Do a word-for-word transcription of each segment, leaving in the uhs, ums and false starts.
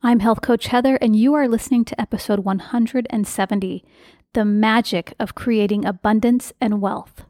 I'm Health Coach Heather, and you are listening to episode one hundred seventy, The Magic of Creating Abundance and Wealth.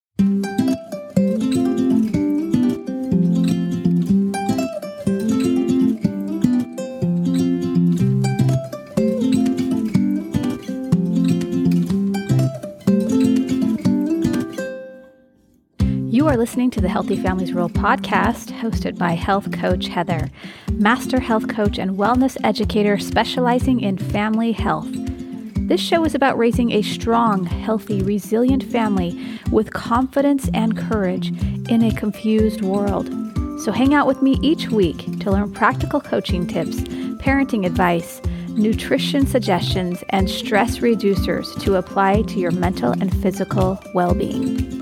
You are listening to the Healthy Families Rule podcast, hosted by Health Coach Heather, master health coach and wellness educator specializing in family health. This show is about raising a strong, healthy, resilient family with confidence and courage in a confused world. So hang out with me each week to learn practical coaching tips, parenting advice, nutrition suggestions, and stress reducers to apply to your mental and physical well-being.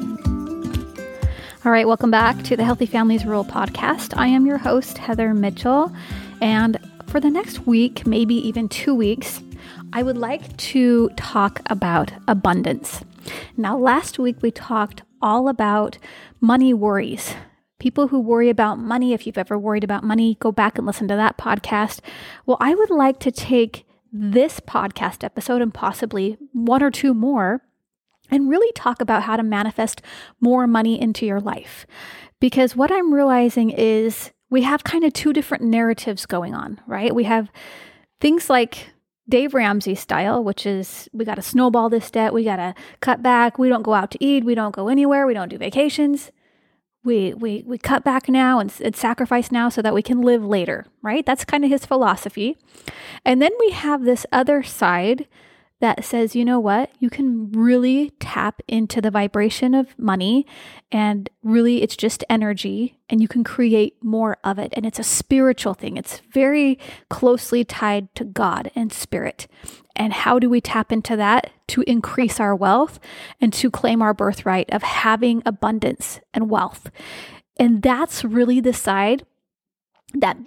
All right, welcome back to the Healthy Families Rule podcast. I am your host, Heather Mitchell, and for the next week, maybe even two weeks, I would like to talk about abundance. Now, last week we talked all about money worries. People who worry about money, if you've ever worried about money, go back and listen to that podcast. Well, I would like to take this podcast episode and possibly one or two more and really talk about how to manifest more money into your life. Because what I'm realizing is we have kind of two different narratives going on, right? We have things like Dave Ramsey style, which is we got to snowball this debt, we got to cut back, we don't go out to eat, we don't go anywhere, we don't do vacations. We we we cut back now and, and sacrifice now so that we can live later, right? That's kind of his philosophy. And then we have this other side that says, you know what, you can really tap into the vibration of money and really it's just energy and you can create more of it. And it's a spiritual thing. It's very closely tied to God and spirit. And how do we tap into that to increase our wealth and to claim our birthright of having abundance and wealth? And that's really the side that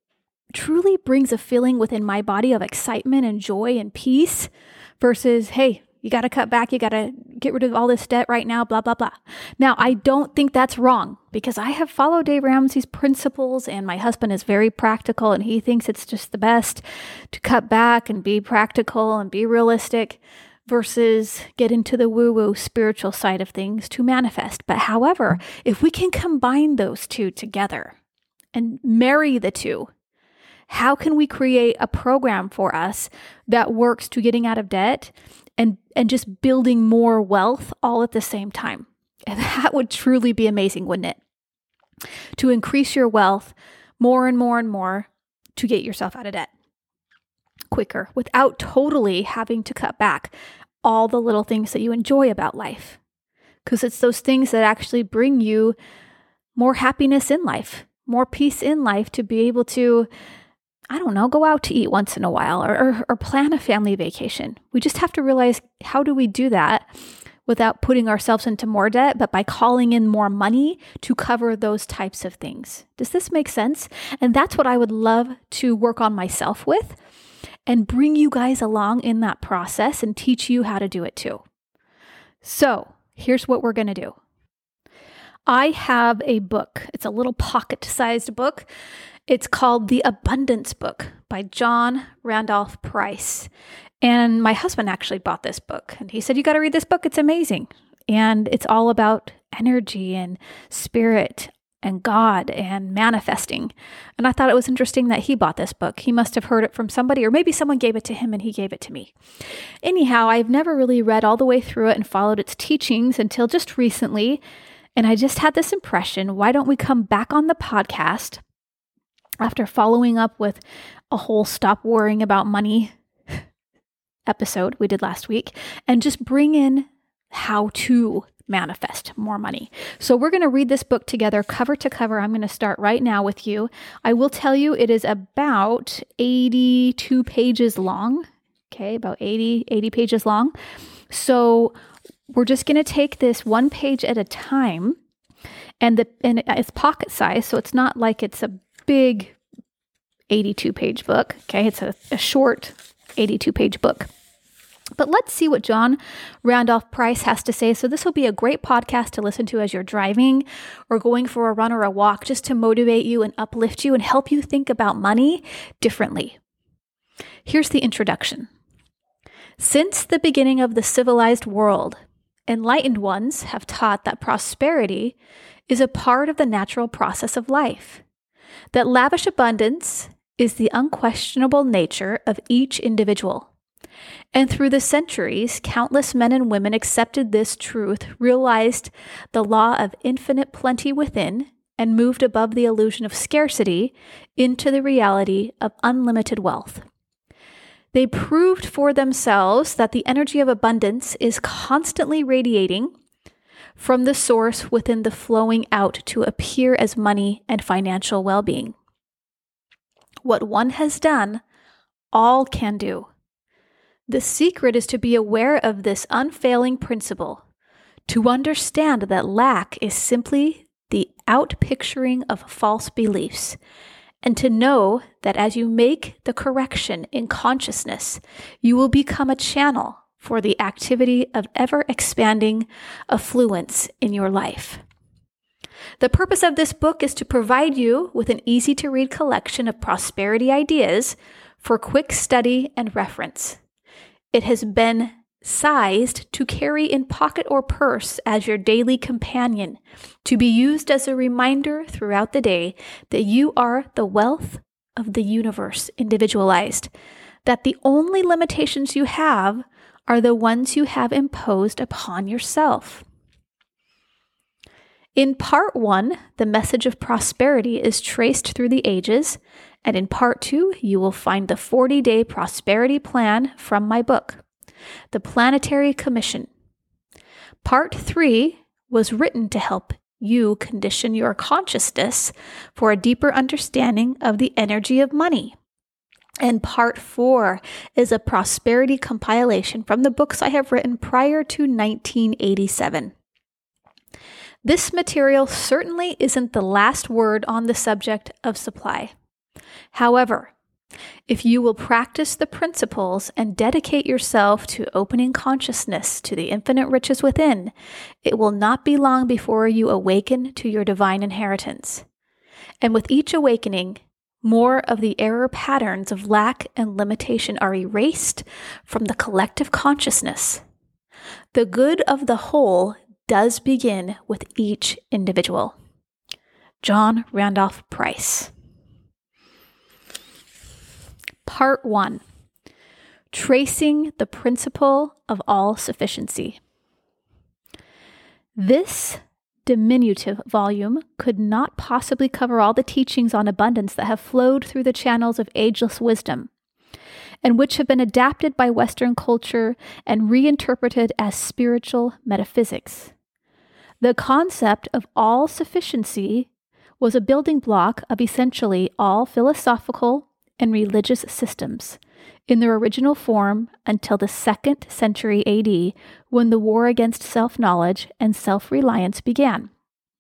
truly brings a feeling within my body of excitement and joy and peace versus, hey, you got to cut back, you got to get rid of all this debt right now, blah, blah, blah. Now, I don't think that's wrong because I have followed Dave Ramsey's principles and my husband is very practical and he thinks it's just the best to cut back and be practical and be realistic versus get into the woo-woo spiritual side of things to manifest. But however, if we can combine those two together and marry the two, how can we create a program for us that works to getting out of debt and, and just building more wealth all at the same time? And that would truly be amazing, wouldn't it? To increase your wealth more and more and more to get yourself out of debt quicker without totally having to cut back all the little things that you enjoy about life. Because it's those things that actually bring you more happiness in life, more peace in life to be able to, I don't know, go out to eat once in a while or, or, or plan a family vacation. We just have to realize, how do we do that without putting ourselves into more debt, but by calling in more money to cover those types of things? Does this make sense? And that's what I would love to work on myself with and bring you guys along in that process and teach you how to do it too. So here's what we're going to do. I have a book. It's a little pocket-sized book. It's called The Abundance Book by John Randolph Price. And my husband actually bought this book. And he said, you got to read this book. It's amazing. And it's all about energy and spirit and God and manifesting. And I thought it was interesting that he bought this book. He must have heard it from somebody, or maybe someone gave it to him and he gave it to me. Anyhow, I've never really read all the way through it and followed its teachings until just recently. And I just had this impression, why don't we come back on the podcast after following up with a whole Stop Worrying About Money episode we did last week and just bring in how to manifest more money. So we're going to read this book together cover to cover. I'm going to start right now with you. I will tell you it is about eighty-two pages long. Okay, about eighty, eighty pages long. So we're just going to take this one page at a time, and the and it's pocket size, so it's not like it's a big eighty-two page book. Okay, it's a, a short eighty-two page book. But let's see what John Randolph Price has to say. So this will be a great podcast to listen to as you're driving or going for a run or a walk, just to motivate you and uplift you and help you think about money differently. Here's the introduction. Since the beginning of the civilized world, enlightened ones have taught that prosperity is a part of the natural process of life, that lavish abundance is the unquestionable nature of each individual. And through the centuries, countless men and women accepted this truth, realized the law of infinite plenty within, and moved above the illusion of scarcity into the reality of unlimited wealth. They proved for themselves that the energy of abundance is constantly radiating from the source within the flowing out to appear as money and financial well-being. What one has done, all can do. The secret is to be aware of this unfailing principle, to understand that lack is simply the outpicturing of false beliefs, and to know that as you make the correction in consciousness, you will become a channel for the activity of ever-expanding affluence in your life. The purpose of this book is to provide you with an easy-to-read collection of prosperity ideas for quick study and reference. It has been sized to carry in pocket or purse as your daily companion, to be used as a reminder throughout the day that you are the wealth of the universe individualized, that the only limitations you have are the ones you have imposed upon yourself. In part one, the message of prosperity is traced through the ages, and in part two, you will find the forty-day prosperity plan from my book, The Planetary Commission. Part three was written to help you condition your consciousness for a deeper understanding of the energy of money. And part four is a prosperity compilation from the books I have written prior to nineteen eighty-seven. This material certainly isn't the last word on the subject of supply. However, if you will practice the principles and dedicate yourself to opening consciousness to the infinite riches within, it will not be long before you awaken to your divine inheritance. And with each awakening, more of the error patterns of lack and limitation are erased from the collective consciousness. The good of the whole does begin with each individual. John Randolph Price. Part one, Tracing the Principle of All Sufficiency. This diminutive volume could not possibly cover all the teachings on abundance that have flowed through the channels of ageless wisdom, and which have been adapted by Western culture and reinterpreted as spiritual metaphysics. The concept of all sufficiency was a building block of essentially all philosophical and religious systems in their original form until the second century A D, when the war against self-knowledge and self-reliance began.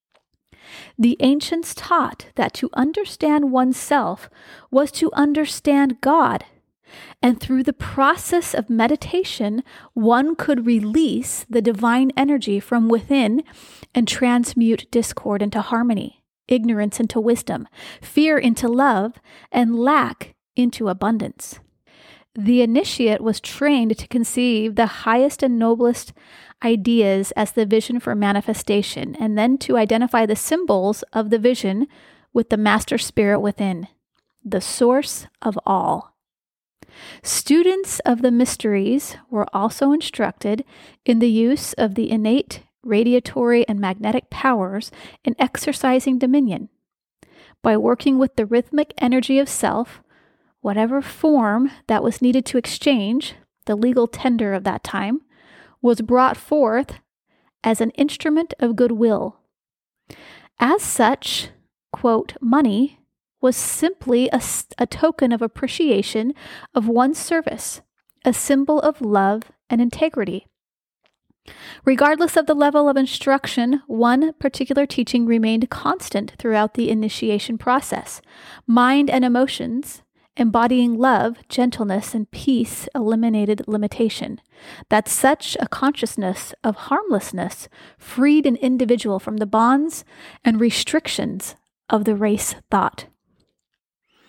The ancients taught that to understand oneself was to understand God, and through the process of meditation, one could release the divine energy from within and transmute discord into harmony, ignorance into wisdom, fear into love, and lack into abundance. The initiate was trained to conceive the highest and noblest ideas as the vision for manifestation, and then to identify the symbols of the vision with the master spirit within, the source of all. Students of the mysteries were also instructed in the use of the innate radiatory and magnetic powers in exercising dominion. By working with the rhythmic energy of self, whatever form that was needed to exchange, the legal tender of that time, was brought forth as an instrument of goodwill. As such, quote, money was simply a, a token of appreciation of one's service, a symbol of love and integrity. Regardless of the level of instruction, one particular teaching remained constant throughout the initiation process. Mind and emotions, embodying love, gentleness, and peace, eliminated limitation. That such a consciousness of harmlessness freed an individual from the bonds and restrictions of the race thought.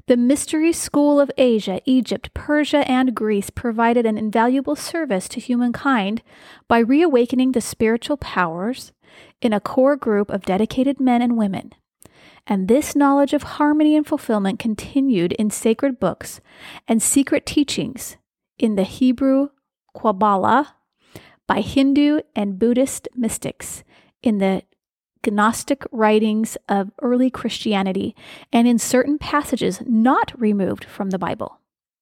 The mystery school of Asia, Egypt, Persia, and Greece provided an invaluable service to humankind by reawakening the spiritual powers in a core group of dedicated men and women. And this knowledge of harmony and fulfillment continued in sacred books and secret teachings in the Hebrew Kabbalah, by Hindu and Buddhist mystics, in the Gnostic writings of early Christianity, and in certain passages not removed from the Bible.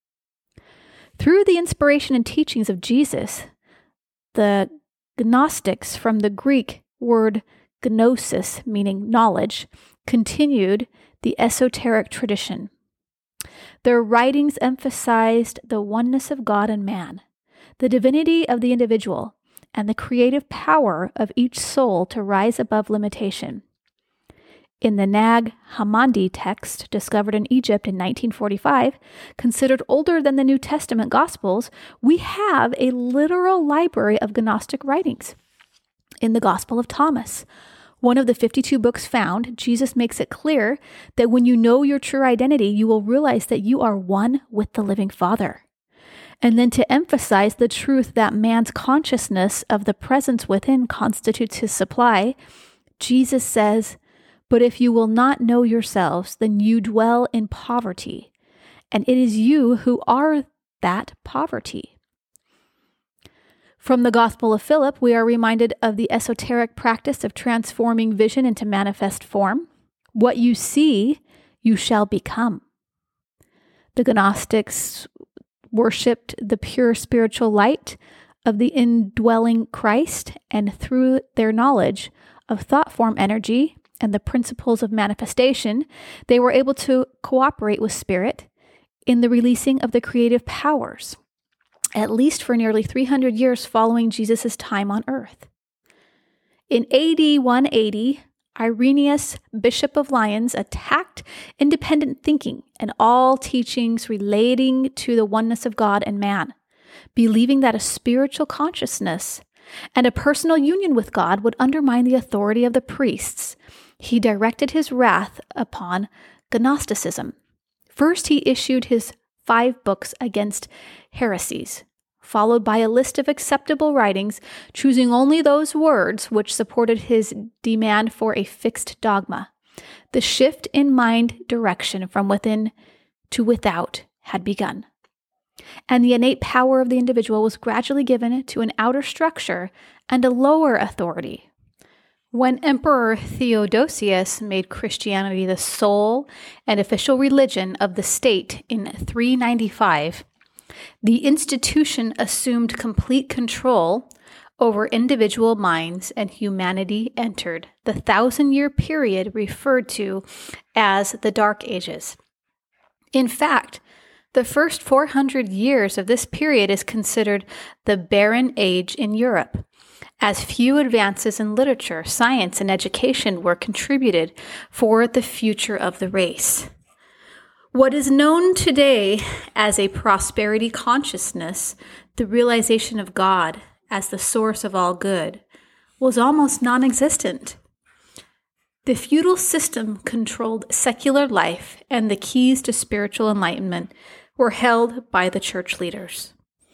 Through the inspiration and teachings of Jesus, the Gnostics, from the Greek word gnosis, meaning knowledge, continued the esoteric tradition. Their writings emphasized the oneness of God and man, the divinity of the individual, and the creative power of each soul to rise above limitation. In the Nag Hammadi text, discovered in Egypt in nineteen forty-five, considered older than the New Testament Gospels, we have a literal library of Gnostic writings. In the Gospel of Thomas, one of the fifty-two books found, Jesus makes it clear that when you know your true identity, you will realize that you are one with the living Father. And then to emphasize the truth that man's consciousness of the presence within constitutes his supply, Jesus says, "But if you will not know yourselves, then you dwell in poverty, and it is you who are that poverty." From the Gospel of Philip, we are reminded of the esoteric practice of transforming vision into manifest form. What you see, you shall become. The Gnostics worshipped the pure spiritual light of the indwelling Christ, and through their knowledge of thought form energy and the principles of manifestation, they were able to cooperate with Spirit in the releasing of the creative powers, at least for nearly three hundred years following Jesus' time on earth. In A D one eighty, Irenaeus, Bishop of Lyons, attacked independent thinking and all teachings relating to the oneness of God and man, believing that a spiritual consciousness and a personal union with God would undermine the authority of the priests. He directed his wrath upon Gnosticism. First, he issued his five books against heresies, followed by a list of acceptable writings, choosing only those words which supported his demand for a fixed dogma. The shift in mind direction from within to without had begun, and the innate power of the individual was gradually given to an outer structure and a lower authority. When Emperor Theodosius made Christianity the sole and official religion of the state in three ninety-five, the institution assumed complete control over individual minds, and humanity entered the thousand-year period referred to as the Dark Ages. In fact, the first four hundred years of this period is considered the Barren Age in Europe, as few advances in literature, science, and education were contributed for the future of the race. What is known today as a prosperity consciousness, the realization of God as the source of all good, was almost non-existent. The feudal system controlled secular life, and the keys to spiritual enlightenment were held by the church leaders.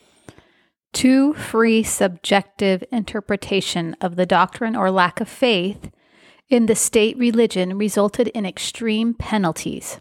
Too free subjective interpretation of the doctrine or lack of faith in the state religion resulted in extreme penalties.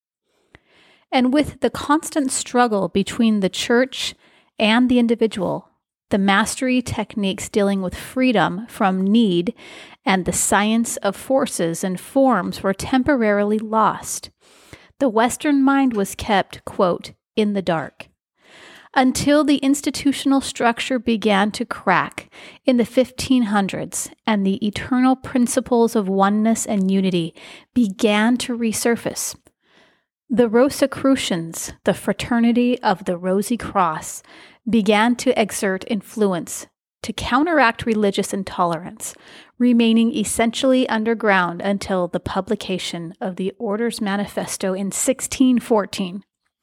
And with the constant struggle between the church and the individual, the mastery techniques dealing with freedom from need and the science of forces and forms were temporarily lost. The Western mind was kept, quote, in the dark, until the institutional structure began to crack in the fifteen hundreds and the eternal principles of oneness and unity began to resurface. The Rosicrucians, the fraternity of the Rosy Cross, began to exert influence to counteract religious intolerance, remaining essentially underground until the publication of the Order's Manifesto in sixteen fourteen.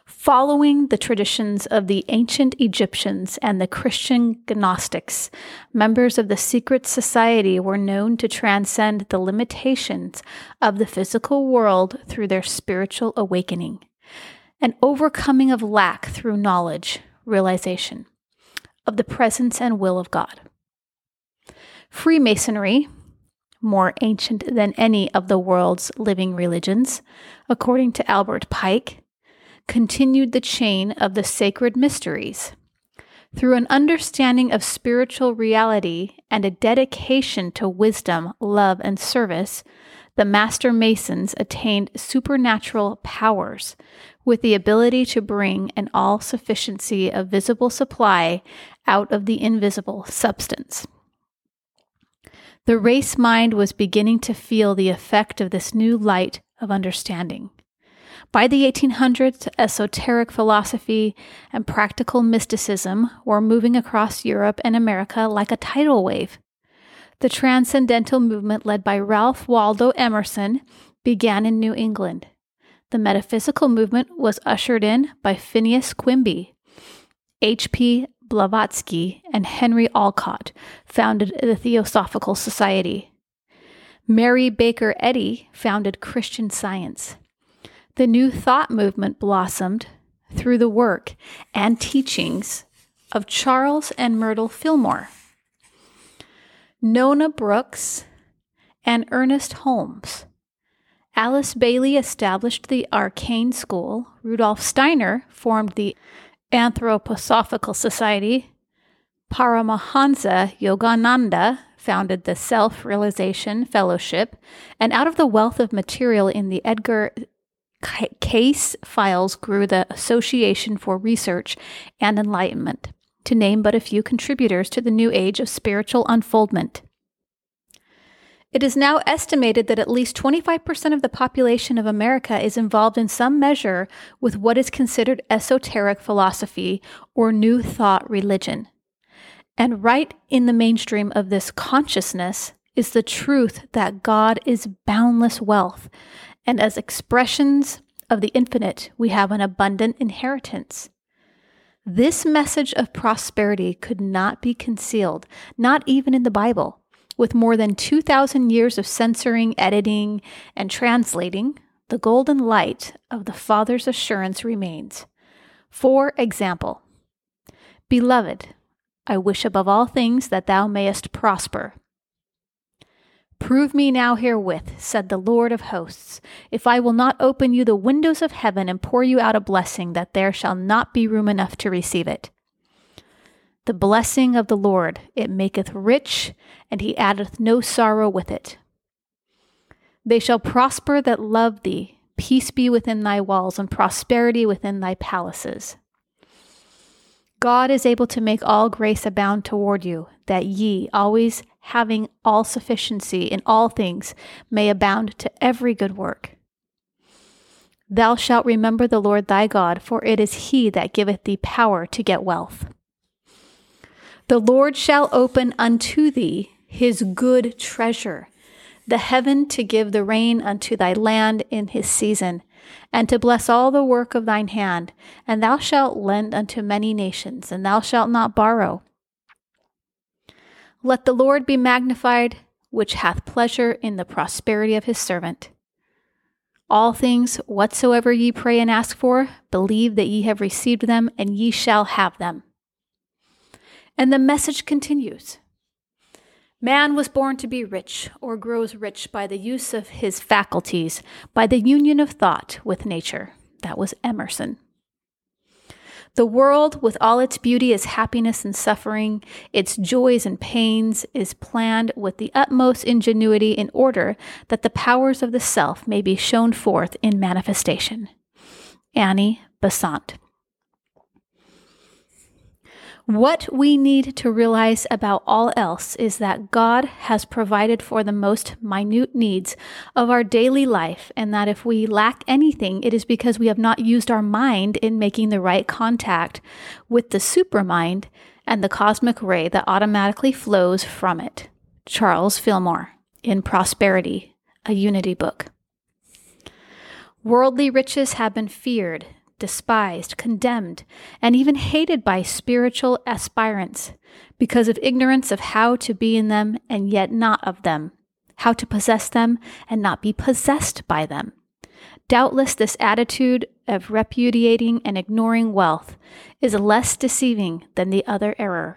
Following the traditions of the ancient Egyptians and the Christian Gnostics, members of the secret society were known to transcend the limitations of the physical world through their spiritual awakening, an overcoming of lack through knowledge, realization of the presence and will of God. Freemasonry, more ancient than any of the world's living religions, according to Albert Pike, continued the chain of the sacred mysteries. Through an understanding of spiritual reality and a dedication to wisdom, love, and service, the Master Masons attained supernatural powers with the ability to bring an all-sufficiency of visible supply out of the invisible substance. The race mind was beginning to feel the effect of this new light of understanding. By the eighteen hundreds, esoteric philosophy and practical mysticism were moving across Europe and America like a tidal wave. The transcendental movement led by Ralph Waldo Emerson began in New England. The metaphysical movement was ushered in by Phineas Quimby. H P Blavatsky and Henry Alcott founded the Theosophical Society. Mary Baker Eddy founded Christian Science. The New Thought movement blossomed through the work and teachings of Charles and Myrtle Fillmore, Nona Brooks, and Ernest Holmes. Alice Bailey established the Arcane School. Rudolf Steiner formed the Anthroposophical Society. Paramahansa Yogananda founded the Self-Realization Fellowship. And out of the wealth of material in the Edgar Cayce files grew the Association for Research and Enlightenment, to name but a few contributors to the new age of spiritual unfoldment. It is now estimated that at least twenty-five percent of the population of America is involved in some measure with what is considered esoteric philosophy or New Thought religion. And right in the mainstream of this consciousness is the truth that God is boundless wealth, and as expressions of the infinite, we have an abundant inheritance. This message of prosperity could not be concealed, not even in the Bible. With more than two thousand years of censoring, editing, and translating, the golden light of the Father's assurance remains. For example, Beloved, I wish above all things that thou mayest prosper. Prove me now herewith, said the Lord of hosts, if I will not open you the windows of heaven and pour you out a blessing, that there shall not be room enough to receive it. The blessing of the Lord, it maketh rich, and he addeth no sorrow with it. They shall prosper that love thee. Peace be within thy walls, and prosperity within thy palaces. God is able to make all grace abound toward you, that ye, always having all sufficiency in all things, may abound to every good work. Thou shalt remember the Lord thy God, for it is he that giveth thee power to get wealth. The Lord shall open unto thee his good treasure, the heaven to give the rain unto thy land in his season, and to bless all the work of thine hand. And thou shalt lend unto many nations, and thou shalt not borrow. Let the Lord be magnified, which hath pleasure in the prosperity of his servant. All things whatsoever ye pray and ask for, believe that ye have received them, and ye shall have them. And the message continues. Man was born to be rich, or grows rich by the use of his faculties, by the union of thought with nature. That was Emerson. The world, with all its beauty, its happiness and suffering, its joys and pains, is planned with the utmost ingenuity in order that the powers of the self may be shown forth in manifestation. Annie Besant. What we need to realize about all else is that God has provided for the most minute needs of our daily life, and that if we lack anything, it is because we have not used our mind in making the right contact with the supermind and the cosmic ray that automatically flows from it. Charles Fillmore, in Prosperity, a Unity book. Worldly riches have been feared, despised, condemned, and even hated by spiritual aspirants because of ignorance of how to be in them and yet not of them, how to possess them and not be possessed by them. Doubtless, this attitude of repudiating and ignoring wealth is less deceiving than the other error.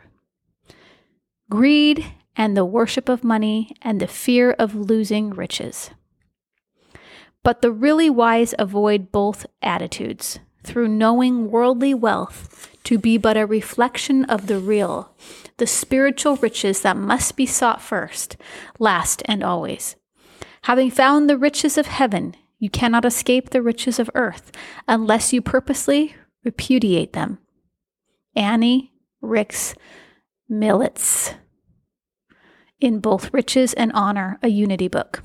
Greed and the worship of money and the fear of losing riches. But the really wise avoid both attitudes through knowing worldly wealth to be but a reflection of the real, the spiritual riches that must be sought first, last, and always. Having found the riches of heaven, you cannot escape the riches of earth unless you purposely repudiate them. Annie Ricks Militz, in both Riches and Honor, a Unity book.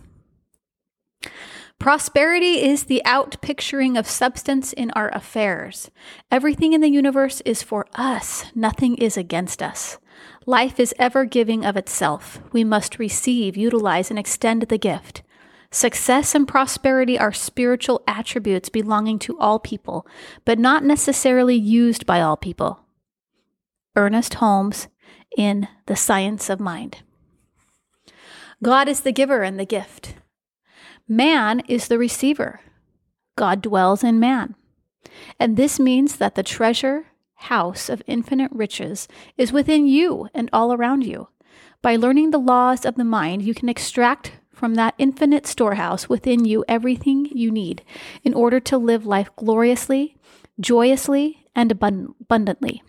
Prosperity is the outpicturing of substance in our affairs. Everything in the universe is for us. Nothing is against us. Life is ever giving of itself. We must receive, utilize, and extend the gift. Success and prosperity are spiritual attributes belonging to all people, but not necessarily used by all people. Ernest Holmes in The Science of Mind. God is the giver and the gift. Man is the receiver. God dwells in man. And this means that the treasure house of infinite riches is within you and all around you. By learning the laws of the mind, you can extract from that infinite storehouse within you everything you need in order to live life gloriously, joyously, and abund- abundantly.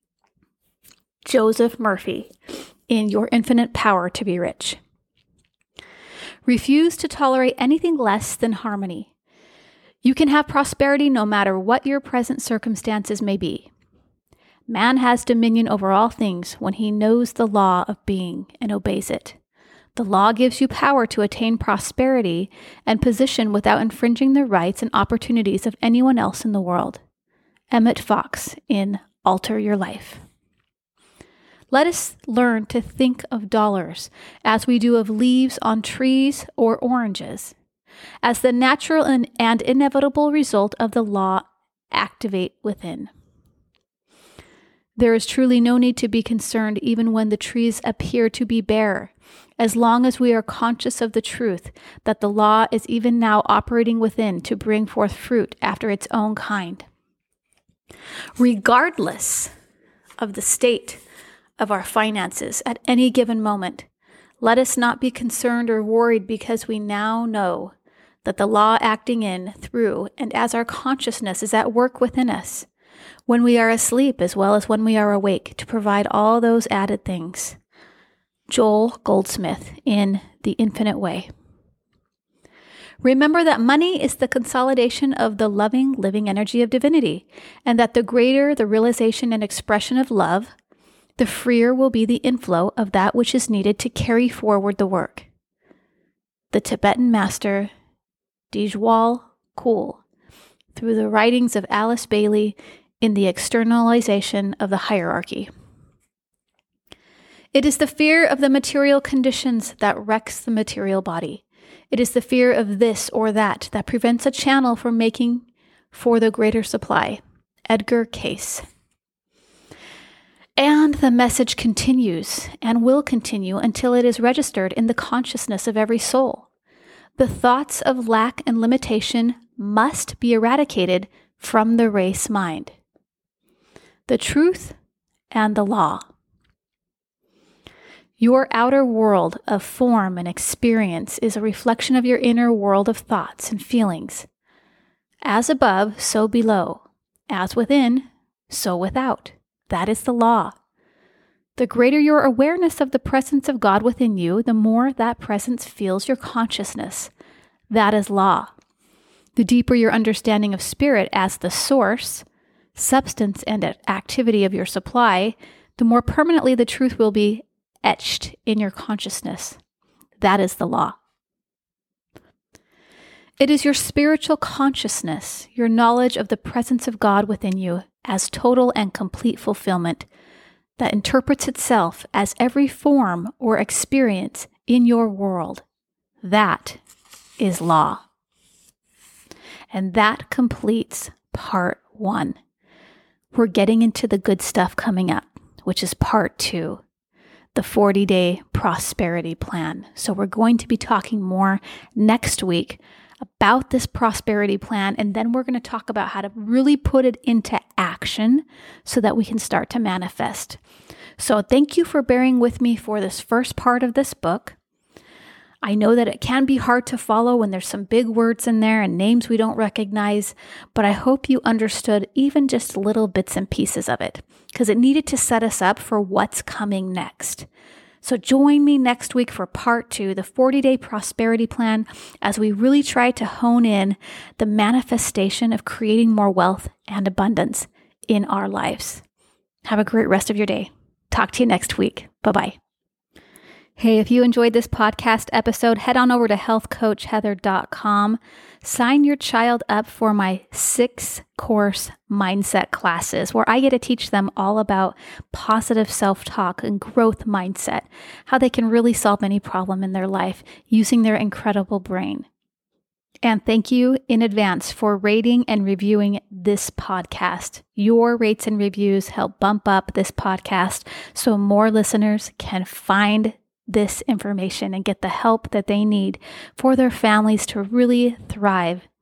Joseph Murphy, in Your Infinite Power to Be Rich. Refuse to tolerate anything less than harmony. You can have prosperity no matter what your present circumstances may be. Man has dominion over all things when he knows the law of being and obeys it. The law gives you power to attain prosperity and position without infringing the rights and opportunities of anyone else in the world. Emmett Fox in Alter Your Life. Let us learn to think of dollars as we do of leaves on trees or oranges, as the natural and, and inevitable result of the law activate within. There is truly no need to be concerned even when the trees appear to be bare, as long as we are conscious of the truth that the law is even now operating within to bring forth fruit after its own kind. Regardless of the state of our finances at any given moment, let us not be concerned or worried because we now know that the law acting in, through, and as our consciousness is at work within us, when we are asleep as well as when we are awake, to provide all those added things. Joel Goldsmith in The Infinite Way. Remember that money is the consolidation of the loving, living energy of divinity, and that the greater the realization and expression of love, the freer will be the inflow of that which is needed to carry forward the work. The Tibetan master Djwhal Khul, through the writings of Alice Bailey in The Externalization of the Hierarchy. It is the fear of the material conditions that wrecks the material body. It is the fear of this or that that prevents a channel from making for the greater supply. Edgar Cayce. And the message continues and will continue until it is registered in the consciousness of every soul. The thoughts of lack and limitation must be eradicated from the race mind. The truth and the law. Your outer world of form and experience is a reflection of your inner world of thoughts and feelings. As above, so below. As within, so without. That is the law. The greater your awareness of the presence of God within you, the more that presence fills your consciousness. That is law. The deeper your understanding of spirit as the source, substance, and activity of your supply, the more permanently the truth will be etched in your consciousness. That is the law. It is your spiritual consciousness, your knowledge of the presence of God within you as total and complete fulfillment, that interprets itself as every form or experience in your world. That is law. And that completes part one. We're getting into the good stuff coming up, which is part two, the forty-day prosperity plan. So we're going to be talking more next week about this prosperity plan, and then we're going to talk about how to really put it into action so that we can start to manifest. So thank you for bearing with me for this first part of this book. I know that it can be hard to follow when there's some big words in there and names we don't recognize, but I hope you understood even just little bits and pieces of it, because it needed to set us up for what's coming next. So join me next week for part two, the forty-day prosperity plan, as we really try to hone in the manifestation of creating more wealth and abundance in our lives. Have a great rest of your day. Talk to you next week. Bye-bye. Hey, if you enjoyed this podcast episode, head on over to health coach heather dot com. Sign your child up for my six-course mindset classes, where I get to teach them all about positive self-talk and growth mindset, how they can really solve any problem in their life using their incredible brain. And thank you in advance for rating and reviewing this podcast. Your rates and reviews help bump up this podcast so more listeners can find this information and get the help that they need for their families to really thrive